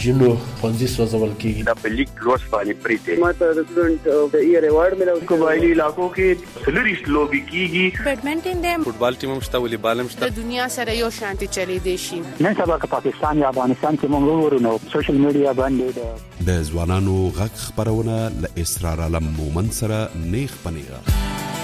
جنو ښوونځي سوځول کیږي. دا په لیګ لوس باندې پریته ماته د سټوډنټ د ایئر ایوارډ ملو. قبایلی علاقو کې سلریس لوبي کیږي. بیډمنټن دې فوټبال ټیم هم شته، والیبال هم شته. د دنیا سره یو شانتي چلی دی شي. نن سبا که پاکستان یا افغانستان کې موږ وګورو نو سوشل میډیا باندې د ځوانانو غږ خبرونه ل اسرار علم مومن سره نیغ پنیغه.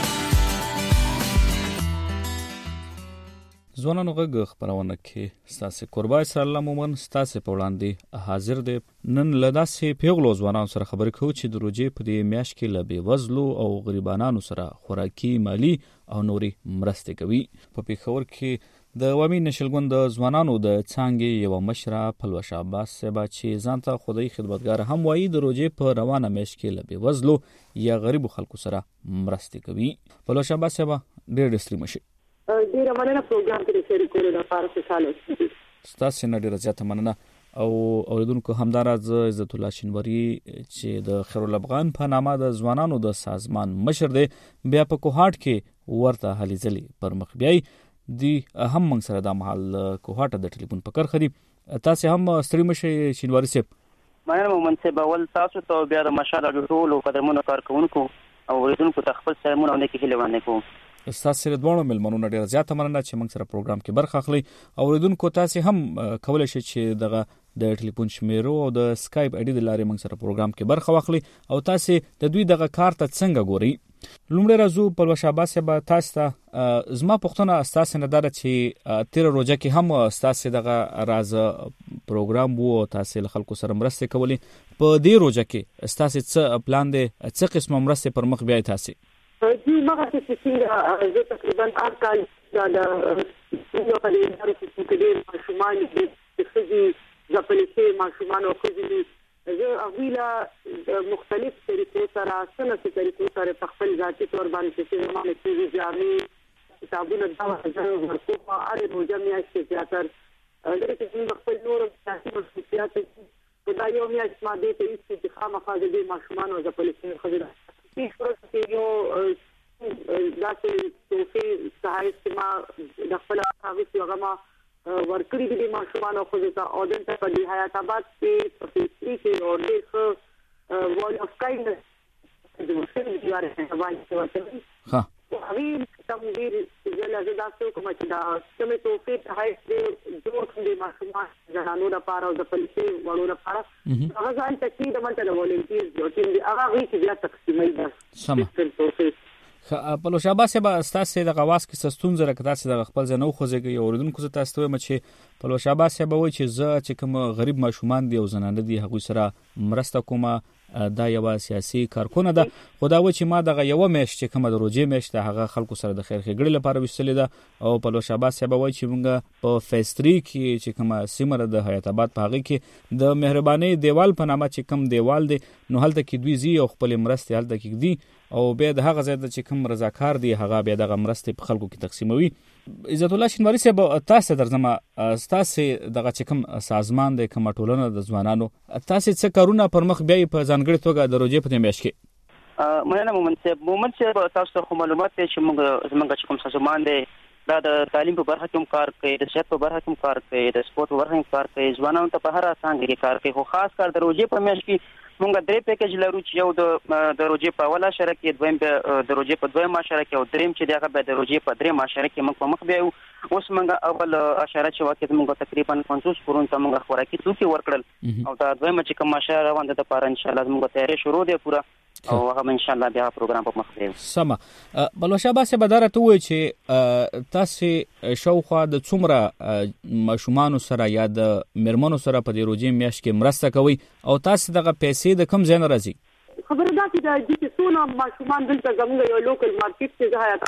ځوانانو غږ خبرونه کې ستاسو قربا اسرار الله مومن ستاسو په وړاندې حاضر دی. نن له داسې پیغلو ځوانانو سره خبرې کوو چې د روزې په دې میاشت کې له بېوزلو او غریبانو سره خوراکي، مالی او نوري مرستې کوي. په پېښور کې د عوامي نشلګوند د ځوانانو د څانګې یو مشره پلوش عباس صاحب چې ځان ته خدای خدمتګار هم وایي، د روزې په روانه میاشت کې له بېوزلو یا غریبو خلکو سره مرستې کوي. پلوش عباس صاحب ډېر ستړي مشي. ډیره مننه پروګرام کې شریکولو لپاره خوشاله شوم. ستاسو نه ډیره زیاته مننه. او اوریدونکو همدارز عزت الله شینواری چې د خیرالافغان په نامه د ځوانانو د سازمان مشر دی، بیا په کوهاټ کې ورته هلي ځلي پر مخ بیاي دی. هم موږ سره د محل کوهاټ د ټلیفون په کرخه دي. تاسو هم ستړي مشي شینواری صاحب. مننه مومن صاحب. اول تاسو ته بیا د مشاله ټولو قدمونو کارکونکو او اوریدونکو ته خپل سلامونه او نیکی هیله وانه کوم. استاد سره دوه ملمنونه ډیر زیاته مننه چې موږ سره پروګرام کې برخه اخلي. اوریدونکو تاسو هم کولای شئ چې دغه د ټلیفون شمیرو او د اسکایپ اډي د لارې موږ سره پروګرام کې برخه واخلي او تاسو د دوی دغه کار ته څنګه ګوري. لومړی راځو پلوش عباس صاحب، تاسو ته زما پوښتنه تاسو نه ده چې تیر روزه کې هم تاسو دغه راز پروګرام وو، تاسو له خلکو سره مرسته کولې. په دې روزه کې تاسو څه پلان دی، څه قسمه مرسته پر مخ بیاي تاسو؟ جی مګر چې څنګه زه تقریبا هر کال دا یو کال کې د ماشومان د فزي ځپلې ماشومان او فزي زه اغویلا مختلف طریقو سره سنت طریقو سره په خپل ذاتي تور باندې چې زمانه کې ځامي کتابونه دا ورکو په اړه روزه میاشتې زیاتر لکه چې خپل نور سیاسي مسؤلیت په دا یو میاشت ما دې ته چې خامخا د ماشومان او ځپلې خزر چې یو داسې توفي سهایت چې ما د خپل هغه څه ما ورکړي دي ماشومان او خو ځا او دلته په دې حیات آباد کې په فیسټري کې او دغه وال اف کایندنس د مسلمان دیواره څخه وایي ها هغه کوم ډیر زله داسې کوم چې دا سمې توفي سهایت دې جوړ کړي ماشومان ځانونو لپاره او د پلیسي وړو لپاره هغه ځان ته د منټل ولنټیرز جو چې هغه وی چې بیا تقسیمي ده سم. پلوش عباس صاحب، تاسو د غواس کې ستون زره کړه چې د خپل ځنو خوځيږي. اوریدونکو ته تاسو ته چې پلوش عباس صاحب وایي چې زه چې کوم غریب ماشومان دي او زنانه دي هغه سره مرسته کوم، دا یو سیاسي کارکونه ده. خدا و چې ما دغه یو میاشت چې کوم د روزې میاشت هغه خلکو سره د خیر ښېګړې لپاره وشتلې ده. او پلوش عباس صاحب وایي چې موږ په فیسټري کې چې کوم سیمه د حیات آباد په هغه کې د مهرباني دیوال په نامه چې کوم دیوال دی نو هلته کې دوی زی او خپل مرستې هلته کې دي او بیا د هغه ځای چې کوم رضاکار دی هغه بیا دغه مرستې په خلکو کې تقسیموي. عزت الله شینواری صاحب، تاسو درځم تاسو دغه چې کوم سازمان دی کوم ټولنه د ځوانانو تاسو څه کارونه پر مخ بیاي په ځانګړي توګه د روزې په میاشت کې؟ مننه مومن صاحب. تاسو ته معلومات چې موږ کوم سازمان دی دا د تعلیم په برخه کې کار کوي، د صحت په برخه کې کار کوي، د سپورت په برخه کې کار کوي، ځوانانو ته په هر څنګه کې کار کوي. خو خاص کار د روزې په میاشت کې موږ درې پیکیج لرو چې یو د روزې په اوله اشاره کې، دویم د روزې په دویم اشاره کې او دریم چې دغه به د روزې په دریم اشاره کې موږ په مخ بیاو. اوس موږ اول اشاره چې واکې موږ تقریبا 50 پرون ته موږ خوراکي توکي ورکړل او دا دویم چې کوم اشاره روان ده لپاره ان شاء الله موږ تیاری شروع دی پورا او هغه ان شاء الله بیا پروګرام په مخ بیاو. سم. بلوش عباس بداره ته وایي چې تاسو شاوخوا د څومره ماشومان سره یا د مرمنو سره په دې روزې میاشت کې مرسته کوي او تاسو دغه پیسې د کوم ځای نه راځي؟ خبره ده چې د څونه ماشومان دلته زموږ یو لوکل مارکیټ کې ځای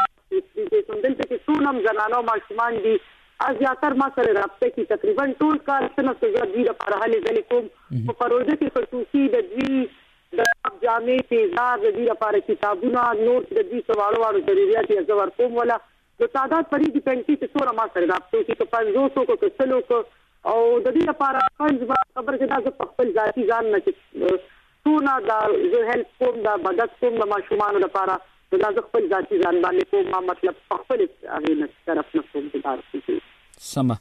ده دلته چې څونه زنانو ماشومان دي ازیاتر ما سره رابطه کې تقریبا ټول کال څنګه څه دی لپاره هلي ځلې کوم په پروژه کې خصوصي د دوی د جامې تیزار د دې لپاره کتابونه نور د دې سوالو ضرورت یې زور کوم ولا د تعداد پرې د پنځه چې څوره ما سره رابطه کې 500 کو کسلو کو او د دې لپاره څنګه خبر کې دا په خپل ذاتي ځان نه چې څونه دا زه هیلپ کوم دا مدد کوم د ماشومان لپاره دا خپل ذاتي ځان باندې کوم مطلب خپل هغه نه طرف نه کوم دا سم.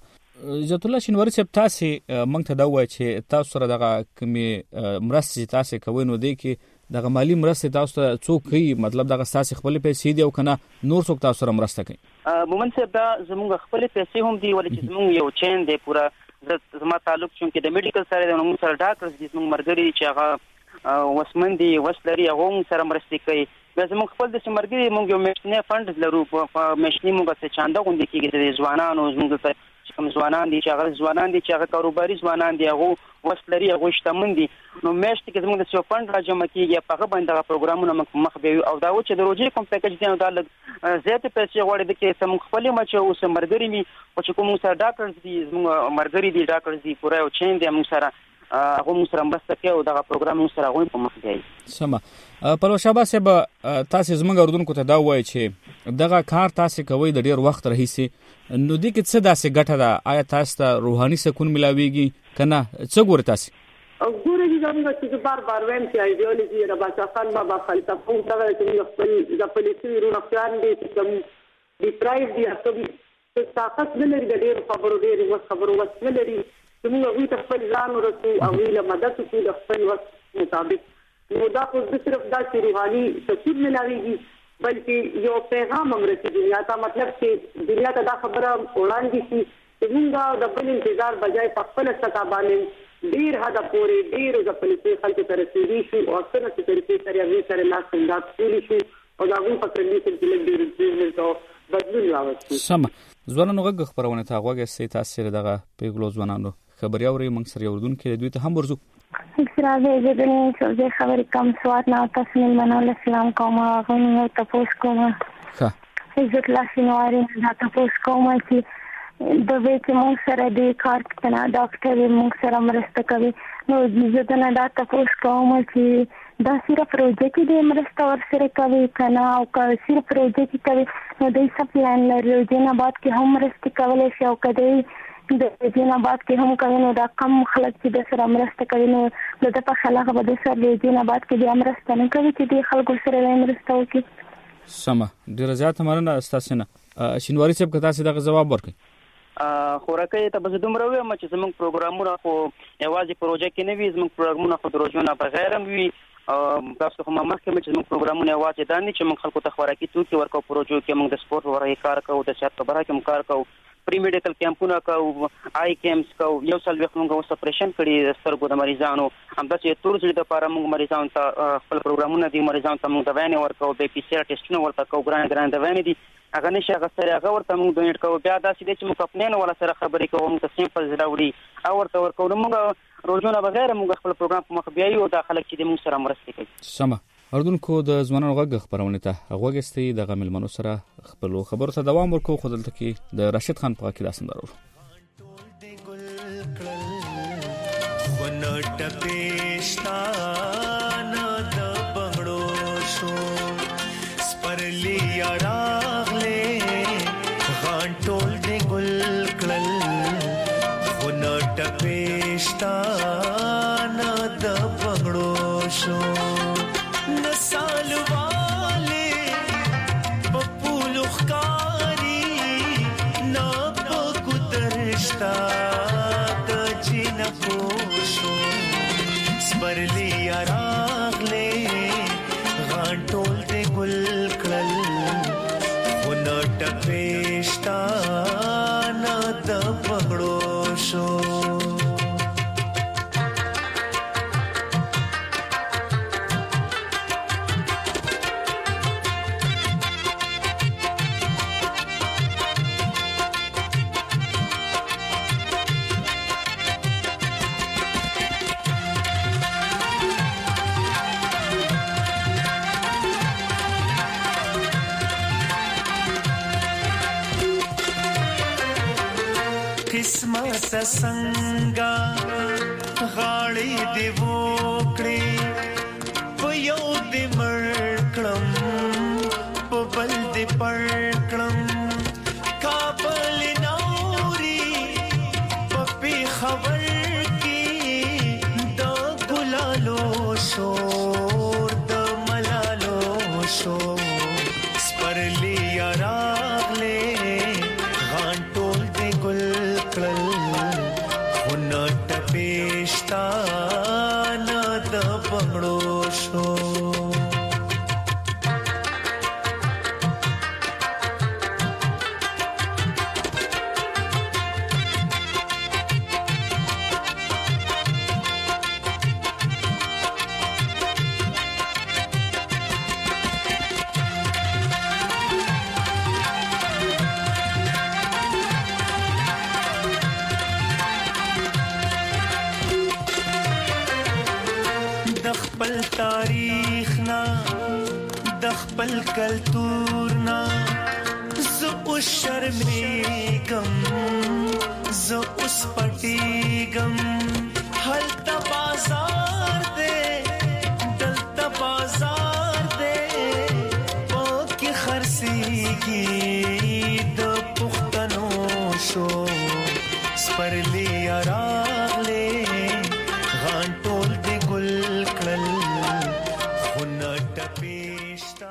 عزت الله شینواری صاحب تاسو مونږ ته دا وایي چې تاسو سره دغه کمی مرستې تاسو کوي نو دی کې دغه مالی مرستې تاسو ته څوک کوي مطلب دغه تاسو خپل پیسې دی او کنه نور څوک تاسو سره مرسته کوي مومن صاحب دا زموږ خپل پیسې هم دی ولې چې زموږ یو چین دی پورا زما تعلق چې د میډیکل سره د موږ سره ډاکټرز دي زموږ مرګري چې هغه وسمندي وسلري هغه سره مرستې کوي زموږ خپل د مرګري موږ یو میشنې فند لرو په میشنې موږ څه چاندا غونډه کېږي د ځوانانو زموږ کوم ځوانان دي چې هغه کاروباري ځوانان دي هغه وسلري هغه شتمن دي نو میشت کې زموږ د سیو فند راجمع کیږي په هغه باندې پروګرامونه مخ به او دا و چې د روزي کوم پیکج دی نو دا زیات پیسې غواړي د کې سم خپل مچ او سم مرګري می او چې کوم سره ډاکټرز دي زموږ مرګري دي ډاکټرز دي پورا او چین دي موږ سره هغه موږ سره مرسته کوي او دا پروګرام موږ سره غوښتل په مخ دی سم پلو شابه صاحب تاسو زموږ اردوونکو ته دا وایي چې دغه کار تاسو کوي د ډیر وخت راهیسي نو دې کې څه داسې ګټه ده آیا تاسو ته روحاني سکون ملاويږي کنه څه ګورئ تاسو ګورئ زموږ چې بار وایم چې ایدیولوژي رباچا خان بابا فلسفه څنګه چې خپل د پولیسي روغتيان دي چې د پرایز دي چې طاقت نه لري د ډیر خبرو ډیر خبرو وس نه لري موږ هغه ته خپل ځان ورسو او له مدد کوو د خپل وخت مطابق نو دا خو صرف دا چې روحاني سکون ملاويږي بلکې یو پیغام هم رسېږي دنیا ته مطلب چې دنیا ته دا خبره وړاندې شي چې موږ د بل انتظار بجای په خپل ستا باندې ډیر حدا پورې ډیر د پولیسي خلکو ته رسېږي شي او څنګه چې طریقې سره یې سره لاس انداز کولی شي او دا غوښتل په کلیسا کې ډیر ډیر بدلون راوستي سم ځوانانو غږ خبرونه ته غوږه سي تاثیر دغه پیغلو ځوانانو خبري اوري موږ سره یوردون کې دوی ته هم ورزو سراغه زدنی څه خبرې کم سواد نه تاسو نه منل اسلام کوم غوښنه تاسو کوم ښه عزت الله شینواری نه تاسو کوم چې د وې موږ سره د کار کنا ډاکټر موږ سره مرسته کوي نو عزت نه دا تاسو کوم چې دا صرف پروژې د مرسته ور سره کوي کنا او صرف پروژې کوي نو د سب پلان لري جنا بعد کې هم مرسته کولای شي او کدی د جنا بعد کې هم کوي نو دا کم خلک چې د سره مرسته کوي نو د په خلاف به د سره جنا بعد کې د مرسته نه کوي چې د خلکو سره مرسته وکړي سم ډیر زیات مرنه استاسو نه شینواری صاحب کته سي دغه جواب ورکړي خورکه ته به دومره ویم چې زموږ پروګرامونه خو یوازې پروژه کې نه وي زموږ پروګرامونه خو دروژونه بغیر هم وي تاسو کومه مخکې چې موږ پروګرامونه یوازې دانی چې موږ خلکو ته خوراکي توکي ورکو پروژو کې موږ د سپورت ورای کار کوو د صحت په برخه کې کار کوو پری میډیکل کیمپونه کوو آی کیمپس کوو یو څل وخت موږ اوس اپریشن کړی سترګو د مریضانو همدا چې ټول ځل د لپاره موږ مریضانو ته خپل پروګرامونه دي مریضانو ته موږ د وینې ورکو د پی سی آر ټیسټونه ورته کوو ګران د وینې دي هغه نشه هغه سره هغه ورته موږ ډونیټ کوو بیا دا چې موږ خپل نه ولا سره خبرې کوو موږ سیمپل راوړي او ورته ورکو موږ روزونه بغیر موږ خپل پروګرام په مخ بیایو دا خلک چې موږ سره مرسته کوي سم اردوونکو د ځوانانو غږ خبرونه ته غوږستي د غمل منو سره خپل خبرو ته دوام ورکو خو دلته کې د راشد خان په کې داسم درو ونټ پېشتان د بغړو شو سپرلی راغله غان ټول د ګل کړل ونټ پېشتان د بغړو شو برلی راغله غان ټول د ګل کړل ونټ پېشتان د بغړو شو قسمت څنګه غاړې دی وکړې په یو دی مړکړم په بل دی پړکړم کابل نوري په خبر کې د ګلالو شور د ملالو شور سپرلی راغله غان ټول دی ګل کړل خپل تاریخ نا د خپل کلتور نا زه اوس شرمېږم زه اوس پټېږم هلته بازار دی دلته بازار دی پکې خرڅېږي د پښتنو شو سپرلي راغلې غان ټول دې ګل کړل خو نه ټپېشتا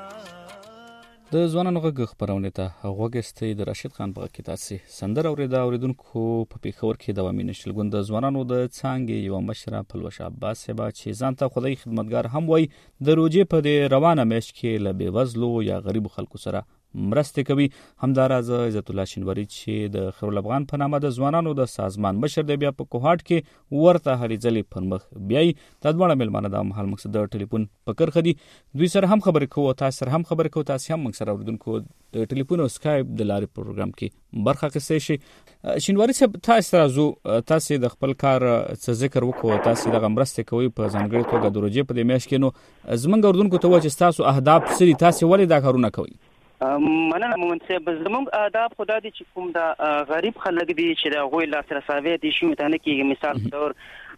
د ځوانانو غږ خبرونه ته غوږستې د راشد خان په کې تاسو سندر اوریدونکو په پیښور کې دوامي نشلګوند د ځوانانو د څانګې یو مشره پلوش عباس صاحب چې ځانته خدای خدمتګار هم وای د روزي په روانه مېش کې له بیوزلو یا غریب خلکو سره مرسته کوي. همداراز عزت الله شینواری چې د خیر الافغان په نامه د ځوانانو د سازمان مشر دی بیا په کوهاټ کې ورته هلي ځلې پرمخ بیاي د دوه ملمانه د محل مقصد د ټلیفون پکر خدي دوی سره هم خبرې کوو تاسو سره هم خبرې کوو تاسو هم موږ سره اوریدونکو د ټلیفون او سکایپ د لارې پروګرام کې برخه اخیستئ شي. شینواری صاحب تاسو راځو تاسو د خپل کار څه ذکر وکړو تاسو د مرسته کوي په ځانګړي توګه د روزي په د میاشت کې نو زمونږ اوریدونکو ته چې تاسو اهداف سری تاسو ولې دا کارونه کوي؟ مننه مومن صاحب زموږ آداب خدا دې چې کوم دا غریب خلک دي چې دا غوي لا سره ساوي دي شو ته نه کېږي مثال تور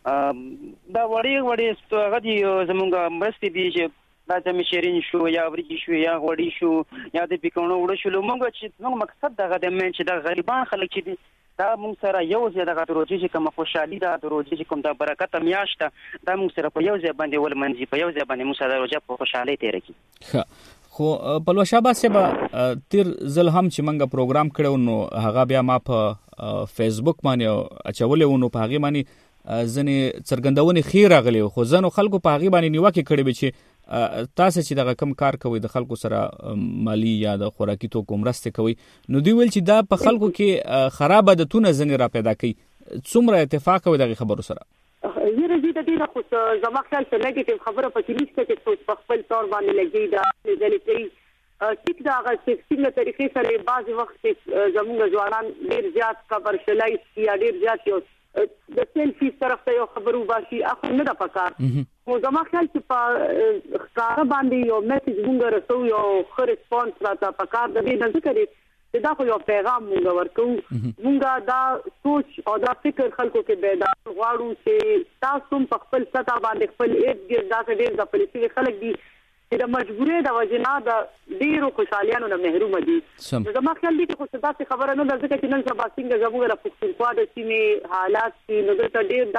دا وړي غدي زموږ مرستې دي چې دا چې شیرین شو یا ورګي شو یا غوړي شو یا د پیکونو وړ شو موږ چې موږ مقصد دغه د من چې دا غریبان خلک چې دا موږ سره یو ځای دغه روزي چې کوم خوشحالي دا روزي چې کوم دا برکت میاشت دا موږ سره په یو ځای باندې ول منځي په یو ځای باندې موږ سره روزه په خوشحالي تیر کی. خو پلوش عباس صاحب تیر ځل هم چې منګه پروګرام کړو نو هغه بیا ما په فیسبوک باندې اچولې ونو په هغه باندې ځنې څرګندونې خیر راغلی خو ځنو خلکو په هغه باندې نیوکه کړې به چې تاسو چې دغه کم کار کوي د خلکو سره مالی یا د خوراکي توکو مرسته کوي نو دوی ول چې دا په خلکو کې خراب عادتونه ځنې را پیدا کوي څومره اتفاق کوي دغه خبرو سره؟ یره دې د دې خو زما خیال څه نیگیټیو خبره پکې نشته چې څوک په خپل تور باندې لګي دا ځلې کوي ټیک دا هغه څنګه طریقې سره بعض وخت زموږ ځوانان ډیر زیات کبر شلای یا ډیر زیات یو د سیلفي طرف ته یو خبرو باشي اخر نه د پکار خو زما خیال چې په ښکارا باندې یو میسج موږ رسو یو خو ریسپانس راته پکار د دې نه ذکر دا خو یو پیغام موږ ورکو موږ دا سوچ او دا فکر خلکو کې بیدار غواړو چې تاسو په خپل سطح باندې خپل ایډ دا ډېر د پولیسي خلک دي چې د مجبورې د وجنا د ډیرو خوشالیانو نه محروم دي. زما خیال دي چې خو څه خبره نه ده ځکه چې نن سبا څنګه زموږ د پښتونخوا د سیمې حالات چې نو د ډیر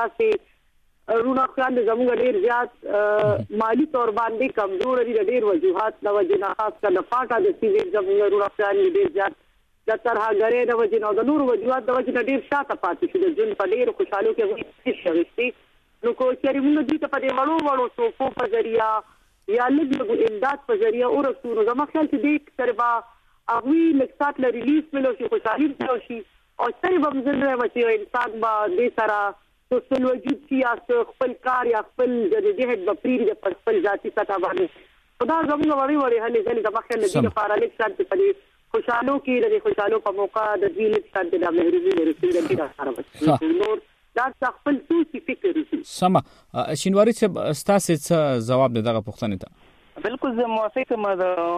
داسې رونا خیال زموږ ډیر زیات مالی تور باندې کمزور دي د ډیر وجوهات د وجنا خاص کله فاټا د سیمې زموږ رونا خیال ډیر زیات د ترهګرۍ د وجنا د نور وجوهات د وجنا ډیر شاته پاتې شو د جون په ډیر خوشاله کې وي شوي نو کو چې موږ دې ته په دې وړو سوفو په ذریعہ یا لږ امداد په ذریعہ او رسول زما خیال چې دې تربا اغوی لکسات ل ریلیز ملو شي خوشالي ملو شي او سره به مزنه مچي انسان با دې سره سوشل وجود شي یا خپل کار یا خپل د جهاد په پیر د خپل ذاتي سطح باندې خدا زموږ وړي هلي ځل د مخه لدی لپاره لکسات په خوشالو کې د خوشالو په موقع د دې لکسات د مهرباني رسول د دې سره وشي نور دا خپل سوچ فکر وکړي. سم شینواری صاحب تاسو څه جواب دغه پوښتنې ته؟ بالکل زه موافق یم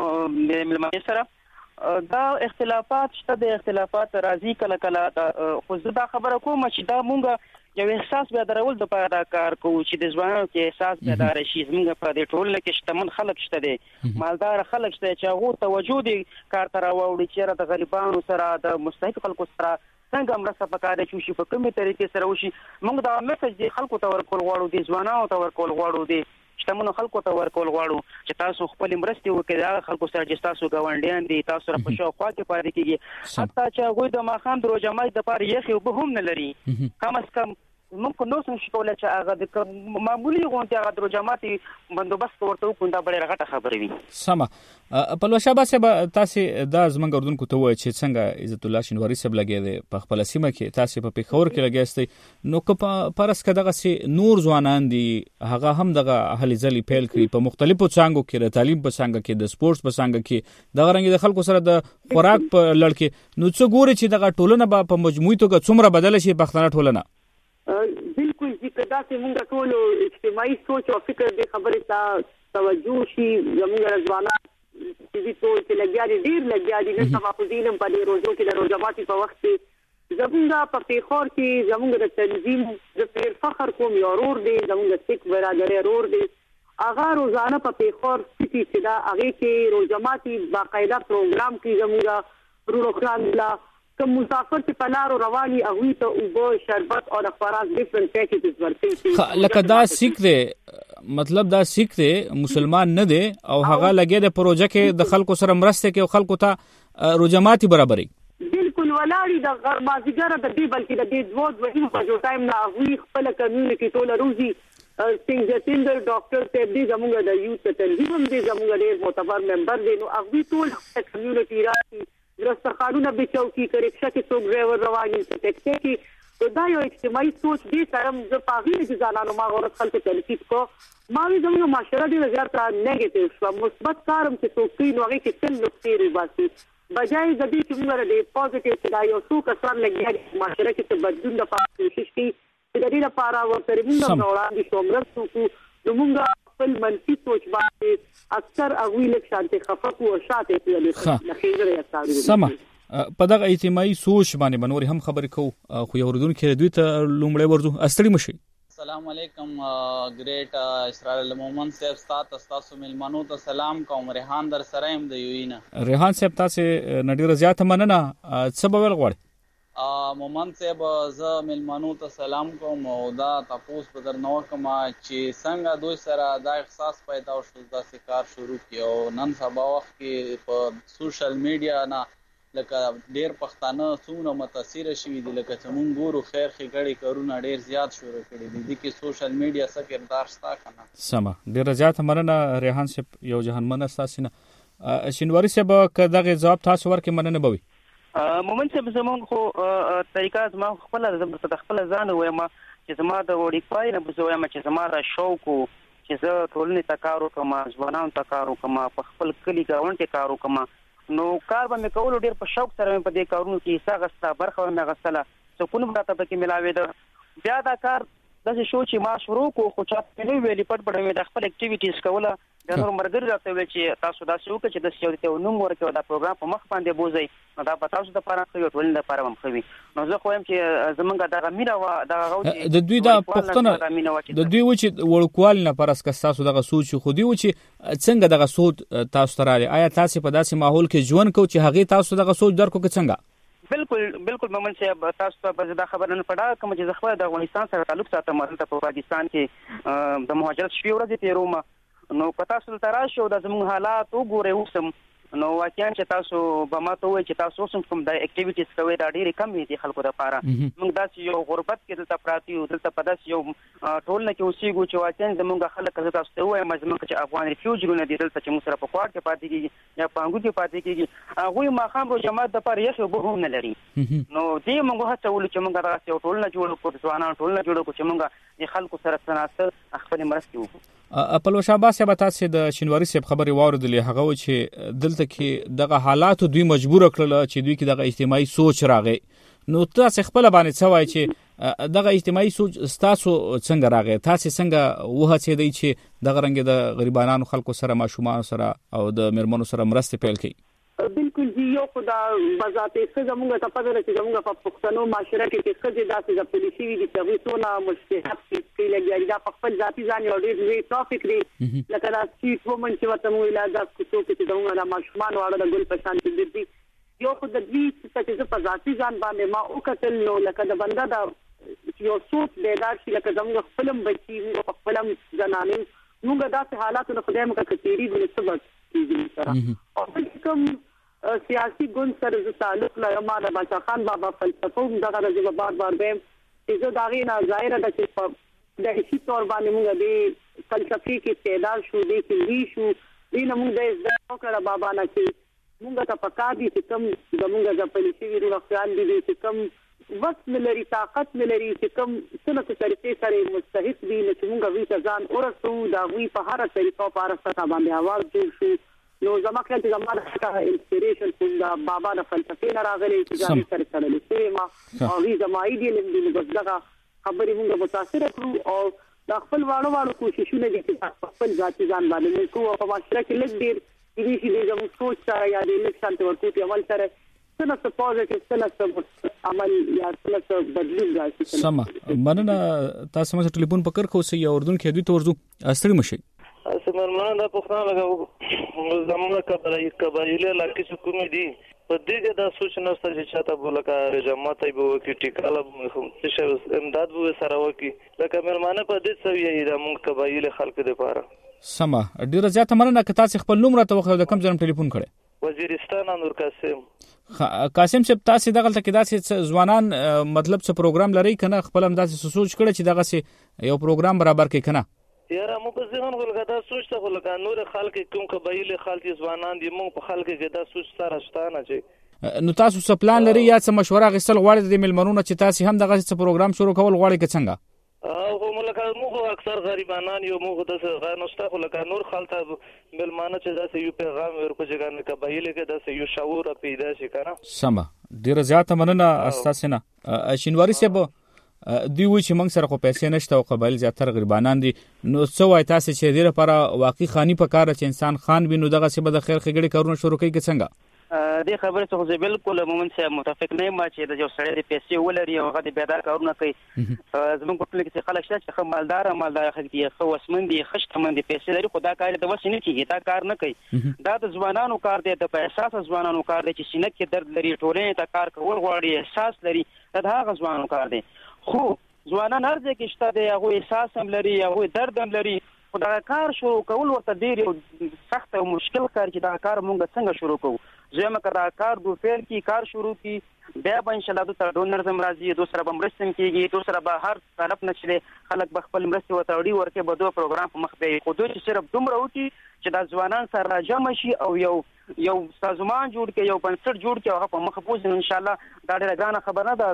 د ملمانه سره دا اختلافات شته د اختلافات راځي کله کله خو زه دا خبره کوم چې دا مونږ یو احساس به درول د پاره کار کوو چې د ځوانانو کې احساس پیدا راشي زموږ په دې ټولنه کې شتمن خلک شته دي مالدار خلک شته چې هغه توجه دي کار تر واوړي چې د غریبانو سره د مستحق خلکو سره څنګه مرسته پکاره شي په کومه طریقې سره وشي موږ دا میسج دی خلکو ته ورکول غواړو د ځوانانو ته ورکول غواړو د شتمنو خلکو ته ورکول غواړو چې تاسو خپل مرستې وکړئ دا خلکو سره چې تاسو غونډیان دي تاسو را په شاوخوا کې پاتې کیږي حتی چې هغه د ماخام د روزمای د پاره یخي وب هم نه لري کم از کم ممکن نو څنګه شکول چې هغه د معمولی غونډه هغه د جماعتي بندوبست ورته وکړه ډېره غټه خبره وي. سم په لوشابه صاحب تاسو د زمنګ اردوونکو ته وایي چې څنګه عزت الله شینواری صاحب لګي دی په خپل سیمه کې تاسو په پیښور کې لګیاستئ نو که پرس کداغه سي نور ځوانان دي هغه هم دغه اهل ځلی پیل کړی په مختلفو څنګهو کې د تعلیم په څنګه کې د سپورتس په څنګه کې دغه رنګ د خلکو سره د خوراک په لړ کې نو څه ګوري چې دغه ټولنه په مجموعي توګه څومره بدل شي پښتنه ټولنه؟ بالکل ذکر دا داسې موږ ټول اجتماعي سوچ او فکر دې خبرې ته توجه شي زموږ ځوانان چې ټول چې لګیا دي ډېر لګیا دي نن سبا خو دینم په دې روزو کې د روزه ماتي په وخت کې زموږ په پیښور کې زموږ د تنظیم د پیر فخر کوم یو رور دی زموږ سیک برادرۍ رور دی هغه روزانه په پیښور کې چې دا هغه کې روزه ماتي باقاعده پروګرام کې زموږ روخان لا کوم مسافر چې په لارو رواني هغه ته اوبه شربت او د خوراک ډیفرنٹ پیکیجز ورکړي لکه دا سیک دی مطلب دا سیک دی مسلمان نه دی او هغه لګي د پروژه کې د خلکو سره مرسته کوي او خلکو ته روزه ماتي برابرې بالکل ولاړی د مازیګر د دې بلکې د دې دوه په ټایم نه هغه خپل کمیونټي ټول روزي څنګه تیندر ډاکټر ته دې زموږ د یوت تنظیم دې زموږ ډېر معتبر ممبر دی نو هغه ټول کمیونټي راځي درسته قانونه به چوکي کرکشه کې څوک ډرایور رواني ټیکسي کې دا یو اجتماعي سوچ دی سره د پاغي د ځانانو ما غوړت خلک تلفیق کو ما وی زموږ معاشره ډېر زیات نیگیټیو شو مثبت کارم چې څوک کوي نو هغه کې تل نقطې رباسي بجای د دې چې موږ د پوزټیو چې دا یو څو کسان لګیا معاشره کې بدلون لپاره کوشش کوي چې د دې لپاره ورته موږ وړاندې شومرسو نو موږ خپل منفي سوچ باندې اکثر اغوی لک شانته خفق او شاته په لخيره یې سم په دغه اجتماعي سوچ باندې بنوري هم خبرې کو خو یو ردون کې دوی ته لومړی ورځو استړي مشي السلام علیکم ګریټ اسرائیل مومن صاحب تاسو ملمنو ته سلام کوم ریحان در سره هم د یوینا ریحان صاحب تاسو نډیر زیات مننه څه به غواړئ مومن صاحب زه ملمنو ته سلام کوم او دا تاسو په درنو کوم چې څنګه دوی سره دا احساس پیدا شو دا کار شروع کیو نن سبا وخت کې په سوشل میډیا نه لکه ډیر پښتانه څومره متاثر شوي دي لکه چې مونږ ګورو خیر ښېګړې کارونه ډیر زیات شروع کړي دي د کې سوشل میډیا څه کردار شته کنه سم ډیر زیات مننه ریحان صاحب یو جهان تاسو نه شینواری صاحب که دغه جواب تاسو ورکې مننه بوي مومن صاحب زمونږ خو طریقه زما خپل د خپل ځان وایم چې زما د وړي پای نه بزویم چې زما را شوق چې زه ټولنې ته کار وکم ځوانانو ته کار وکم په خپل کلی ګاونډ کې کار وکم نو کار به مې کول ډیر په شوق سره په دې کارونو کې حصہ غستا برخه مې غسله سکون به تاسو پکې ملاوي ده بیا دا کار د شو چې ما شروع کو خو چاته نه ویلې پټ مې د خپل اکټیویټیز کوله د نور مرګر راته ویل چې تاسو دا شو چې د سیورټي نوم ورکو دا پروګرام په مخ باندې بوزي نو دا په تاسو د لپاره خو ټول د لپاره هم خوي نو زه خو يم چې زمونږ د غمینه وا د غوډي د دوی د پښتنه د دوی و چې وړکوال نه پرس که تاسو دغه سوچ خو دی و چې څنګه دغه سوچ تاسو تراله آیا تاسو په داسې ماحول کې ژوند کو چې هغه تاسو دغه سوچ درکو کې څنګه بالکل مومن صاحب تاسو ته دا خبر نه پړه کوم چې زخه د افغانستان سره تعلق ساتم ته په پاکستان کې د مهاجرت شوی ورځ تیروم نو پتا سول تراشو د زموږ حالات وګوره اوسم نو واقعا چې تاسو به ما ته وایي چې تاسو اوسم کوم د اکټیویټیز کوي دا ډېری کم دي خلکو لپاره موږ داسې یو غربت کې دلته پراتی یو دلته په داسې یو ټول نه کې اوسېږو چې واقعا زموږ خلک تاسو ته وایي مزمن چې افغان ریفیوجونه دي دلته چې موږ سره په کوارټ کې پاتې کیږي یا په انګو کې پاتې کیږي هغه ما خام رو جماعت د پر یخ به هم نه لري نو دې موږ هڅه ول چې موږ راځي یو ټول نه جوړ کړو ځوانان ټول نه جوړ کړو چې موږ د خلکو سره تناسب خپل مرستې وکړو خپل شاباس به تاسو د شینواری صاحب خبري واردلې هغه چې دلته کې دغه حالات دوی مجبور کړل چې دوی کې دغه اجتماعي سوچ راغی نو تاسو خپل باندې څه وایي چې دغه اجتماعي سوچ تاسو څنګه راغی تاسو څنګه وهڅې دی چې دغه رنګ د غریبانو خلکو سره ماشومان سره او د مرمنو سره مرسته پیل کړي بالکل جی یو خدا بذاته څه زموږ ته پدې چې زموږ په پښتنو معاشره کې څه ځای داسې د پولیسي وی دي چې څونه مشکلات کې لګیږي دا خپل ذاتی ځان یو ډېر ټاپک دی لکه دا سټریټ وومن چې وته مو علاج کوڅو کې زموږ د ماشومان واړه د ګل پسان کې دي یو خدای دې چې په ذاتی ځان باندې ما او کتل نو لکه د بنده دا یو سوچ بیدار شي لکه زموږ خپلم بچي او خپلم زنانه موږ داسې حالاتو نه خدای مکه کتيري د سبب کیږي سره او کوم سیاسي ګوند سره د تعلق لري ما د بچا خان بابا فلسفه دغه د بار بیم چې دا غي نه ظاهر ده چې په د هیڅ تور باندې موږ د فلسفي کې تعداد شو دي کې شو دینه موږ د زړه کړه بابا نه چې موږ ته پکا دي چې کوم زموږ د پولیسي ویرو خیال دي چې کوم وخت ملري طاقت ملري چې کوم څه طریقې سره مستحق دي چې موږ وی ځان اورسو دا وی په هر طریقو په هر څه باندې आवाज جوړ شو نو زما کله چې زما د انسپریشن کوم دا بابا د فلسفې نه راغلي چې ځان سره تړلې ما او وی زما ایډیل دې بس دغه خبرې موږ متاثر کړو او د خپل واړو کوششونه دي چې خپل ذاتي ځان باندې موږ کوو په معاشره کې لږ ډیر دې چې زموږ سوچ سره یا د لږ شانت ورکوټي عمل سره څه پوزټیو څه عمل یا څه بدلون راځي. سم مننه تاسو موږ ټلیفون پکړ خو سي اردن کې دوی تورزو استړي مشي اسمرمنه د پښتون لګاو زموږه قبایله لکه څه کوم دي په دې کې دا سوچ نه ستل چې چاته بولکه جماعت ای بو کې ټیکاله څه امداد بو سره وکي لکه مېلمانه په دې سوي د موږ قبایله خلک د پاره. سما ډیره زیاته مننه که تاسو خپل نوم راته وخت د کم ځم ټلیفون کړي. وزیرستان نور قاسم صاحب تاسو دغه تل کې داسې ځوانان مطلب څه پروګرام لري کنه خپل هم داسې سوچ کړي چې دغه سي یو پروګرام برابر کړي کنه یاره مو په ځین ولګا دا سوچ ته ولګا نور خلک کوم قبایله خلک ځوانان دي مو په خلک کې دا سوچ سره شتانه چې نو تاسو څه پلان لري یا څه مشوره غوښتل غواړئ د ملمنونو چې تاسو هم دغه څه پروګرام شروع کول غواړئ که څنګه؟ او ملګر موږ اکثر غریبانان یو موږ د غنښت خو لکه نور خلک ملمانه چې داسې یو پیغام ورکو چې ګان قبایله کې داسې یو شعور پیدا شي کنه. سم ډیره زیاته مننه استاسنه شینواری صاحب دوی وی چې موږ سره خو پیسې نشته او قبایل زیاتره غریبانان دي نو څه وای تاسو چې ډیره لپاره واقعي خاني په کار چې انسان خان وینو دغه څه به د خیر خګړي کارونه شروع کوي که څنګه؟ دې خبره څه خو بالکل مومن صاحب متفق نه ما چې د یو سړی د پیسې ولري او هغه د پیدا کارونه کوي زموږ په ټول کې خلک شته چې مالدار خلک دي خو وسمندي خشتمندي پیسې لري خو دا کار د وسینې کیږي دا کار نه کوي دا د ځوانانو کار دی د احساس ځوانانو کار دی چې سینه کې درد لري ټولنې ته کار کول غواړي احساس لري دا هغه ځوانانو کار دی خو ځوانان هر ځای کې شته دی هغه احساس هم لري هغه درد هم لري خو دا کار شروع کول ورته ډیر سخت او مشکل کار چې دا کار مونږ څنګه شروع کوو زما کړه کار دو فعل کی کار شروع کی بیا به ان شاء الله د ډونر زم راځي دوسرا بمرستم کیږي دوسرا به هر طرف نشله خلک به خپل مرستي وتاړي ورکه به دوه پروګرام په مخ به خو دوی صرف دومره وتی چې دا ځوانان سره راجم شي او یو سازمان جوړ کې یو بنسټ جوړ کې هغه په مخ پوز ان شاء الله دا ډیره غانه خبره ده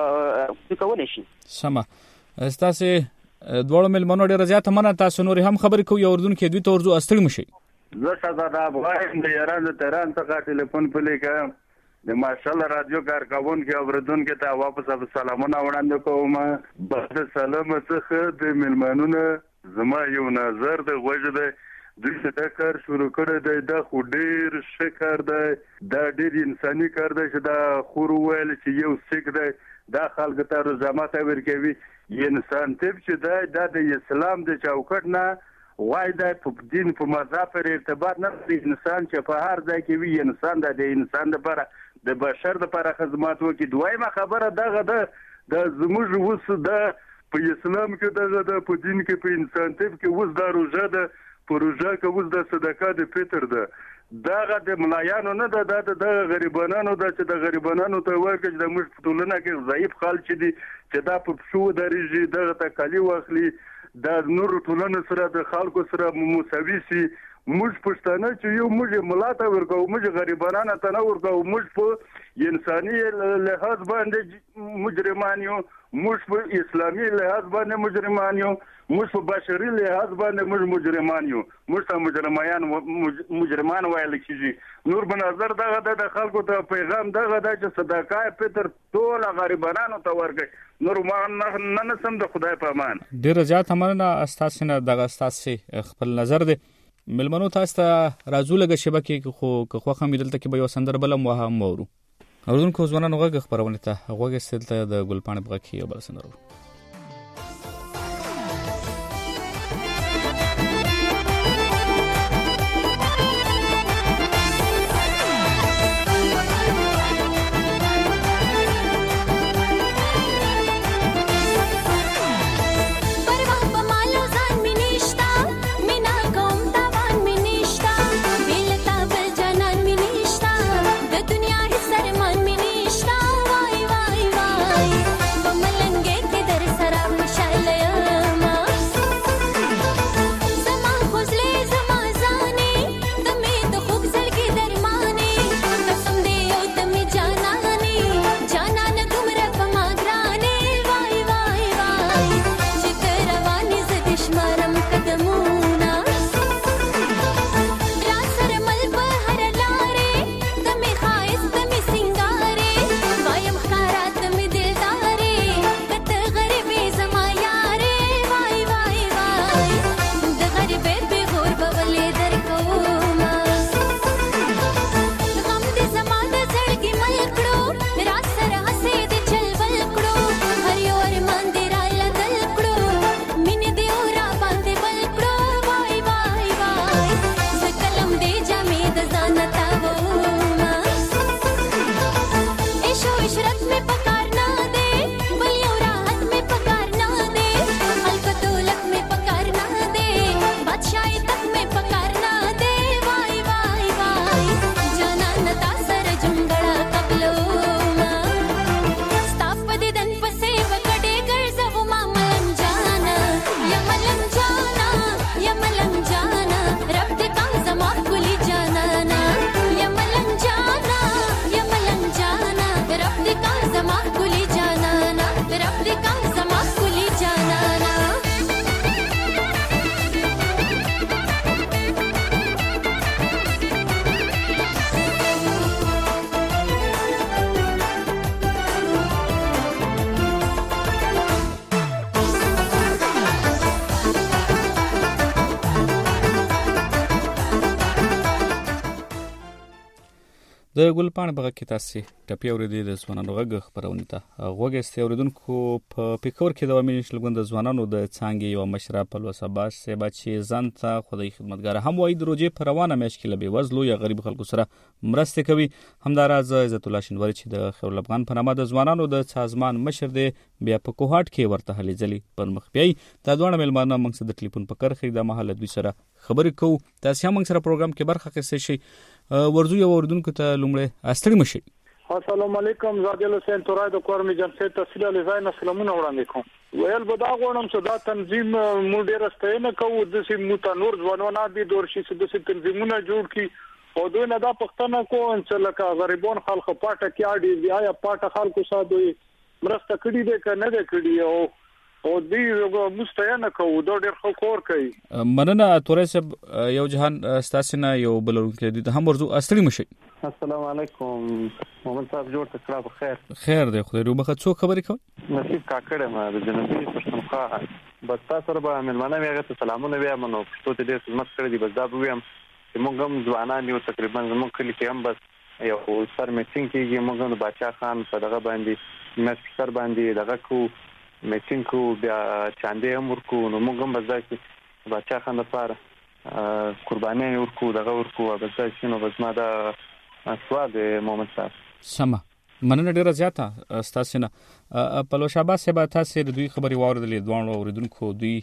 دا کولای شي. سم استاسه دوړو ملمنو ډیره زیاته مننه تاسو نور هم خبرې کوي اردن کې دوی تورزو استړي مشي. زه شاده افغان د ایران د تهران څخه ټلیفون پلي کوم د ماشاءالله رادیو کارکون کې اوریدونکو ته واپس سلامونه وړاندې کوم بعد سلام څخه د ملمنونو زما یو نظر د غوږ د دوی څه کار شروع کړی دی دا خو ډیر شکر دی دا ډیر انساني کار دی چې دا خور ویل چې یو سیک دی دا خلک ته رضامت ورکوي انسان تب چې دا د اسلام د چوکاټ نه وای دا په دین په مذهب پر ارتباط نه دی انسان چې په هر ځای کې وي انسان د انسان لپاره د بشر لپاره خدمات وکړي دویمه خبره دغه د زموږ وس د په اسلام کې دغه د په دین کې په انسان تب کې وس د روزه د پروژه کې وس د صدقه د فطر ده دغه د ملایانو نه د غریبانو د چې د غریبانو ته ورکړي د موږ په ټولنه کې ضعیف خلک چې دي چې دا په شو درېږي دغه تکالی واخلي د نور ټولنه سره د خلکو سره مساوي سي موږ پښتانه چې یو موږ ملاته ورکو موږ غریبانو ته نه ورکو موږ په انساني لحاظ باندې مجرمان یو موږ په اسلامي لحاظ باندې مجرمان یو موږ په بشري لحاظ باندې موږ مجرمان یو موږ ته مجرمان وایل کیږي نور په نظر دغه د خلکو ته پیغام دغه د چې صدقه فطر ټول غریبانو ته ورکړي نور ما نه سم د خدای په امان ډیر زیات مننه استاسنه دغه استاسي خپل نظر دی ملمنو تاسو ته راځو لګه شبکې خو خو مدلته کې به یو سندر بلم وه هم وورو اردوونکو ځوانانو غږ خبرونه ته غوږ استلته د ګلپاڼې بغا کې یو بل سندر दुनिया है सरमान में निष्ठा वाई वाई वाई د ګلپاڼ بغه کې تاسو ټپي اورېدې د ځوانانو غږ خبرونه ته غوږ اوریدونکو په پېښور کې د عوامي نشل ګوند د ځوانانو د څانګې یو مشره پلوص عباس سیبا چې ځان ته خدای خدمتګار هم وایي د روزې په روانه میاشت کې لبي وزلو یا غریب خلکو سره مرسته کوي. همداراز عزت الله شینواری چې د خیر الافغان په نامه د ځوانانو د سازمان مشر دی بیا په کوهاټ کې ورته هلي ځلي پر مخ بیاي. دا دوه مېلمانه موږ سره د ټلیفون په کرخې د محل دوی سره خبرې کوو. تاسو هم موږ سره پروګرام کې برخه اخیستئ شئ. ورزو یو اوریدونکو ته لومړی استړی مشي. السلام علیکم زادل حسین تورای د کورمی جنسي تحصیل لزاین سلامونه وړاندې کوم. ویل به دا غواړم چې دا تنظیم مو ډیر ستاینه کوو د سیم متنور ځوانانو د دور شي د سیم تنظیمونه جوړ کی او دوی نه دا پښتنه کوم چې لکه غریبون خلک پاټه کې اړي دی یا پاټه خلکو سره دوی مرسته کړي دي کنه ده کړي او دې مستعینه کوو دا ډېر ښه کار کوي. مننه تورای صاحب یو جهان ستاسو یو بلونکو دي هم ورزو استړی مشي. السلام علیکم محمد صاحب جوړ تکړه بخیر. خیر دی خدای روبه څو خبرې کوي نصیب کاکړه ما د جنوبي پښتونخوا بس تاسو سره به ملمنه میغه ته سلامونه بیا منو پښتو ته دې خدمت کړې دي بس دا به ویم چې موږ هم ځوانان یو تقریبا موږ کلی کې هم بس یو سر میټینګ کېږي موږ د باچا خان په دغه باندې مېس سر باندې دغه کو میټینګ کو بیا چاندې هم ورکو نو موږ هم بس دا چې باچا خان لپاره قرباني ورکو دغه ورکو بس دا چې نو بس ما دا سواد محمد صاحب سما مننه ډیره زیاته ستاسو نه پلوش عباس سیبا تاسو د دوی خبري واوریدلې دوه اوریدونکو دوی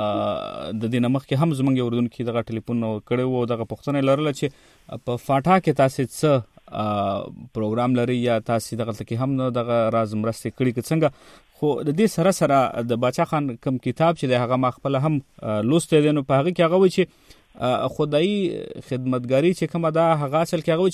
د دې نمخ کې هم زمونږ اوریدونکو دغه ټلیفون کړو او دغه پښتنه لرله چې په فاټا کې تاسو څه پروګرام لري یا تاسو دغه کې هم دغه راز مرسته کړی که څنګه خو د دې سره سره د باچا خان کوم کتاب چې د هغه مخبل هم لوستل دي نو په هغه کې هغه و چې خدای خدمتګاری چې کومه ده هغه اصل کې هغه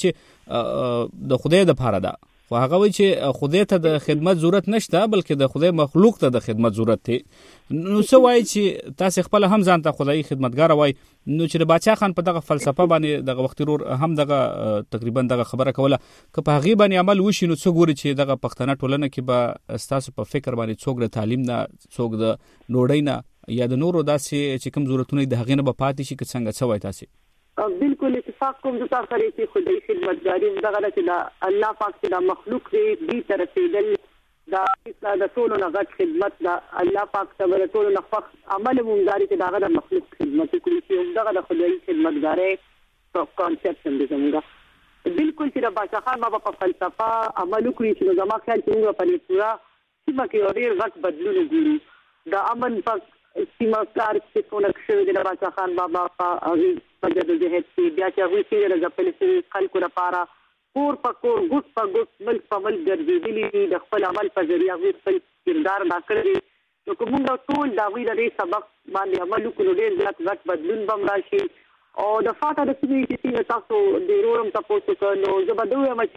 چې د خدای د پاره ده خو هغه وایي چې خدای ته د خدمت ضرورت نشته بلکې د خدای مخلوق ته د خدمت ضرورت دی. نو څه وایي چې تاسو خپل هم ځان ته خدای خدمتګار وایي نو چې باچا خان په دغه فلسفه باندې دغه وخت رور هم دغه تقریبا دغه خبره کوله که په هغه باندې عمل وشي نو څو ګوري چې دغه پښتنه ټولنه کې به تاسو په فکر باندې څوک د تعلیم نه څوک د ډوډۍ نه یا د نورو داسې چې کوم ضرورتونه د هغې نه به پاتې شي که څنګه څه وایي تاسو؟ بالکل اتفاق کوم د تاسو سره چې خدای خدمتګاری دغه چې د الله پاک د مخلوق دی ترتیبل دا د ټولو نه غټ خدمت د الله پاک ته د ټولو نه فخر عمل مونږداري چې دغه د مخلوق خدمت کوي چې دغه د خدای خدمتګاری په کانسپټ هم زموږه بالکل چې د باچا خان بابا په فلسفه عمل کوي چې زما خیال چې موږ په پورا سیمه کې ډېر غټ بدلون ګورو د امن په سیمه کار چې څونه شوی د باچا خان بابا په جدوجہد کې بیا چې هغوی چې د ځپلو خلکو لپاره کور په کور ګوټ په ګوټ ملک په ملک ګرځېدلي د خپل عمل په ذریعه هغوی خپل کردار ادا کړی نو که موږ ټول د هغوی د دې سبق باندې عمل وکړو ډېر زیات غټ بدلون به هم راشي. او د فاټا د سیمې چې څنګه تاسو د رورم تاسو وکړ نو زه به دا وایم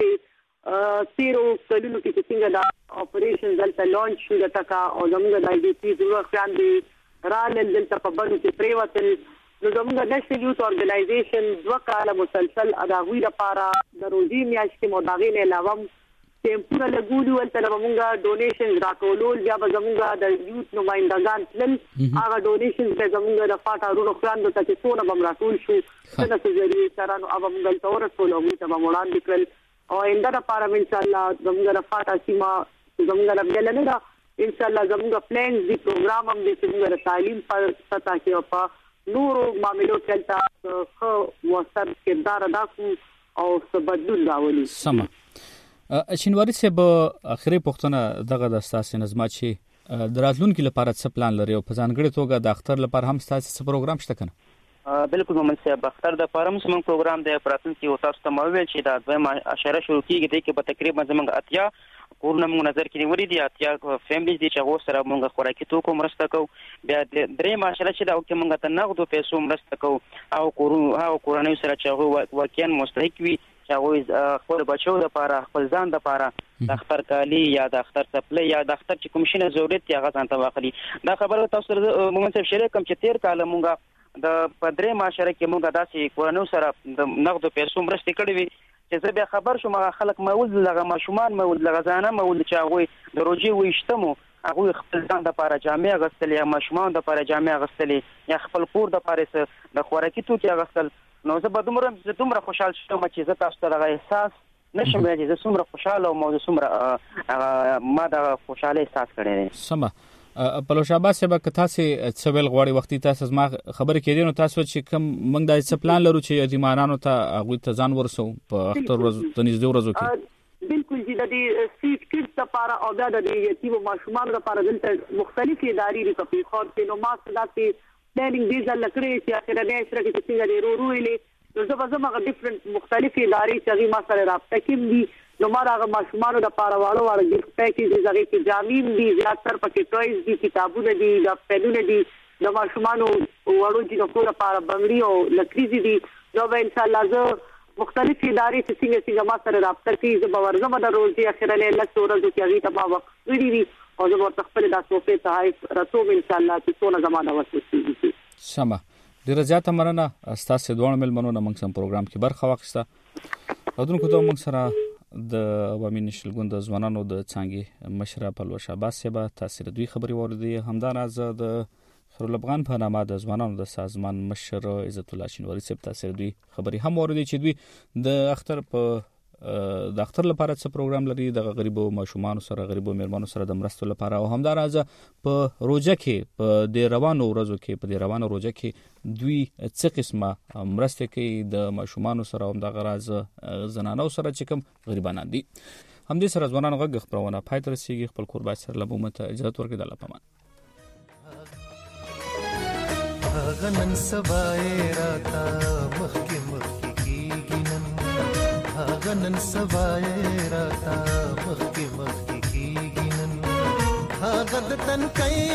چې 13 کلونو کې چې څنګه دا اپریشن دلته لانچ شو د ټکا او زموږ د آی ډي پی ضرورت خیال دی رالل دلته په بڼو کې پریوتل نو زموږ نېشنل یوث اورګنایزیشن 2 کاله مسلسل اداغوی لپاره د روزي میاشت کې مداغې نه علاوه ټیمپونه لګولو ولته زموږ ډونیشن راټولول بیا به زموږ د یوث نمائندگان تل هغه ډونیشن چې زموږ د فاټا رونو خلاندو ته چې څونه بم راټول شو څنګه چې ذریعہ سره نو اب موږ ته ورسول او موږ ته وړاندې کړل او انده لپاره ان شاء الله زموږ د فاټا سیمه زموږ د بلنه دا ان شاء الله زموږ پلان دی پروګرام هم د زموږ تعلیم په سطح کې او په نورو معاملو کې تل خو موثر کردار ادا کوي او څه بدلون راولي. سم شینواری صاحب اخري پښتنه دغه د اساسي نظمات چې د راتلونکو لپاره څه پلان لري او په ځانګړي توګه د اختر لپاره هم څه پروګرام شته کنه؟ بالکل محمد صاحب اختر د پاره موږ پروګرام د پراتونکو او تاسو ته مویل چې د دویم اشاره شروع کیږي د کې په تقریبا زموږ اتیا کورونه موږ نظر کې نیولې دي اتیا فیملیز دي چې هغه سره موږ خوراکي توکو مرسته کوو بیا د دریم اشاره چې دا او کې موږ ته نغدو پیسو مرسته کوو او کورونه سره چې هغه واقعا مستحق وي چې هغه خپل بچو لپاره خپل ځان لپاره د اختر کالی یا د اختر سپلې یا د اختر چې کوم شي نه ضرورت یا غزان ته واخلي دا خبره تاسو سره محمد صاحب شریک کوم چې 13 کال موږ د پدری معاشره کې موږ داسې کورونو سره د نغدو پیسو مرسته کړې وي چې زه بیا خبر شوم خلک مول لغه ماشومان مول لغه ځانه مول چې هغه د روجي وښتمو هغه خپل ځان د لپاره جامع غسل یا ماشومان د لپاره جامع غسل یا خپل کور د لپاره د خوراکي توکي غسل نو زه به دومره خوشاله شوم چې زه تاسو ته احساس نشم ویلای چې څومره خوشاله او موږ څومره ما دا خوشاله احساس کړی. سم پلو شاباس به کتا سي څویل غوړي وختي تاسو ما خبره کړي نو تاسو چې کوم موږ د څه پلان لرو چې یتیمانو ته هغه ته ځان ورسو په اختر ورځ د نږدې ورځو کې. بالکل چې د دې سیټ کټ لپاره او د یتیم ماشومان لپاره دلته مختلفې ادارې لري په خاص کې نو ما ستاسو پلانینګ دې ځل لکړې چې اخر نه سره کې څنګه وروړي نو زه به ډیفرنٹ مختلفې ادارې چې ما سره رابطه کوي نو ما راغه ماشومان د پاره واړو ګفت پیکیج زغې کې جامین دي زیاتره پکې ټوایز دي کتابونه دي د پنونه دي د ماشومان وړو چې د لپاره بنگړي او لکړي دي نو به ان شاء الله زه مختلف ادارې چې څنګه ما سره رابطه کوي زه به ورځم د روزي اخر له لسورو کې هغه ته ما وخت ویری او زه ورته خپل د صوفه ته رسوم ان شاء الله چې څونه زمانہ وسوي. سم ډیره زیاته مننه تاسو دوه ملمنو نه موږ سم پروګرام کې برخه واخیسته. راځونکو ته موږ سره د عوامي نشل ګوند د ځوانانو د څنګه مشره پلو شاباس سبا تاثیر دوی خبري وردی همداراز د خیرالله افغان په نامه د ځوانانو د سازمان مشر عزت الله شینواری سب تاثیر دوی خبري هم وردی چې دوی د اختر لپاره څه پروګرام لري د غریبو ماشومان سره غریبو میرمنو سره د مرستو لپاره او همداراز په روزه کې په د روانو ورځو کې په د روانو روزه کې دوی څه قسمه مرسته کوي د ماشومان سره هم د غراز زنانو سره چې کوم غریبانان دي. هم دې سره ځوانانو غږ خبرونه پای ته رسیږي. خپل قربان سره لبومت اجازه ورکړئ د الله پامان. غنن سبای راتا مخکې کیږي نن غنن سبای راتا مخکې کیږي نن هغه د تن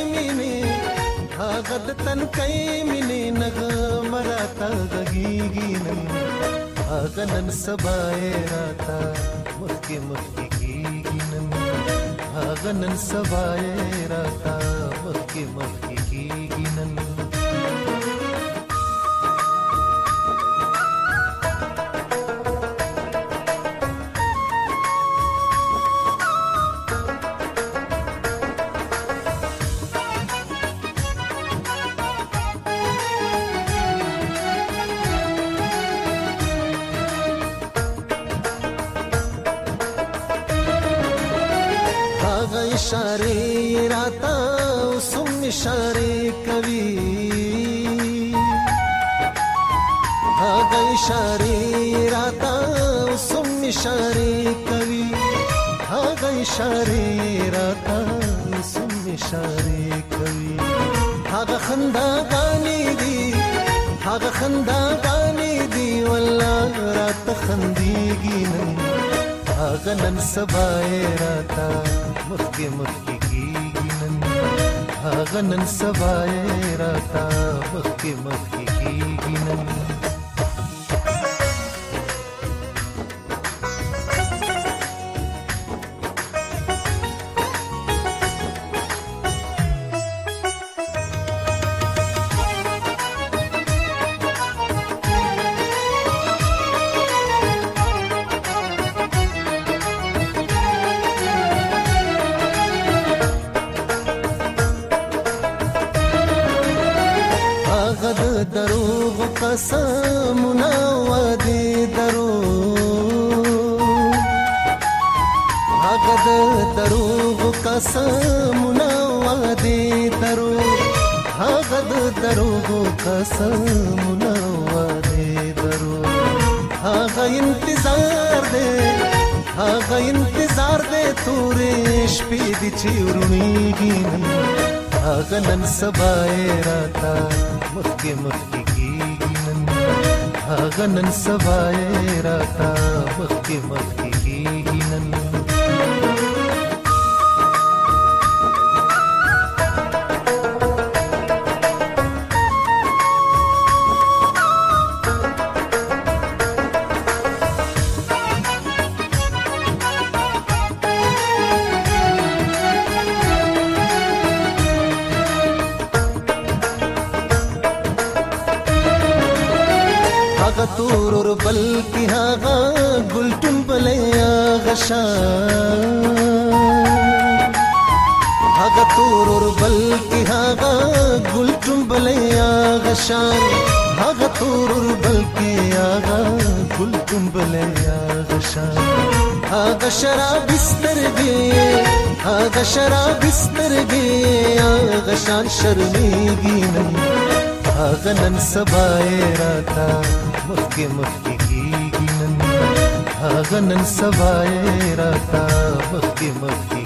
کای مینه نغمه راتا غږیږي نن غنن سبای راتا مخکې کیږي نن غنن سبای راتا مخکې کیږي نن इशारे राता सुम इशारे कवि आगा इशारे राता सुम इशारे कवि आगा इशारे राता सुम इशारे कवि आगा खंदा गानी दी वल्लाह रात खंदीगी नहीं आगा नन सबाए राता मखके कीगी नन आगा नन सबाए राता मखके कीगी नन قسمنا وادي دروغ هغه دروغ قسمنا وادي دروغ هغه دروغ قسمنا وادي دروغ هغه انتظار دے تورې شپې دي چورونیږي هغه نن سبا راتا مخکې هغه نن سبا راتا مخکې کیږي نن تور بلکی هاغا گلټم بلیا غشان هاغا تور بلکی هاغا گلټم بلیا غشان هغه تور بلکې هغه ګل ګمبلې هغه شان هغه شراب سترګې هغه شراب سترګې هغه شان شرمېږي نن هغه نن سبا یې راته مخکې مخکې کېږي نن هغه نن سبا یې راته مخکې مخکې